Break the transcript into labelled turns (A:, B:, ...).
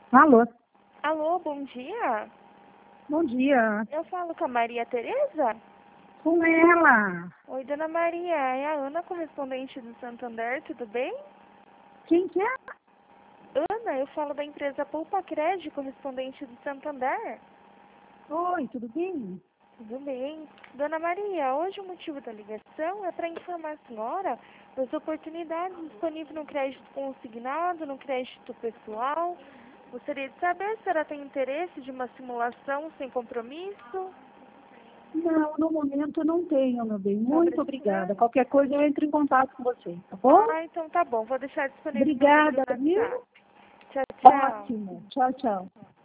A: Alô,
B: Alô, bom dia.
A: bom dia.
B: Eu falo com a Maria Tereza?
A: Com ela.
B: Oi, dona Maria. É a Ana, correspondente do Santander, tudo bem?
A: Quem que é?
B: Ana, eu falo da empresa Poupa Crédito, correspondente do Santander.
A: Oi, tudo bem?
B: Tudo bem. Dona Maria, hoje o motivo da ligação é para informar a senhora das oportunidades disponíveis no crédito consignado, no crédito pessoal. Gostaria de saber se a senhora tem interesse de uma simulação sem compromisso.
A: Não, no momento não tenho, meu bem.
B: Tá
A: Muito obrigada.
B: precisando?
A: Qualquer coisa eu entro em contato com você, tá bom?
B: Ah, então tá bom. Vou deixar disponível meu número
A: Obrigada,
B: no
A: viu?
B: WhatsApp. Tchau, tchau.
A: Ótimo. Tchau, tchau.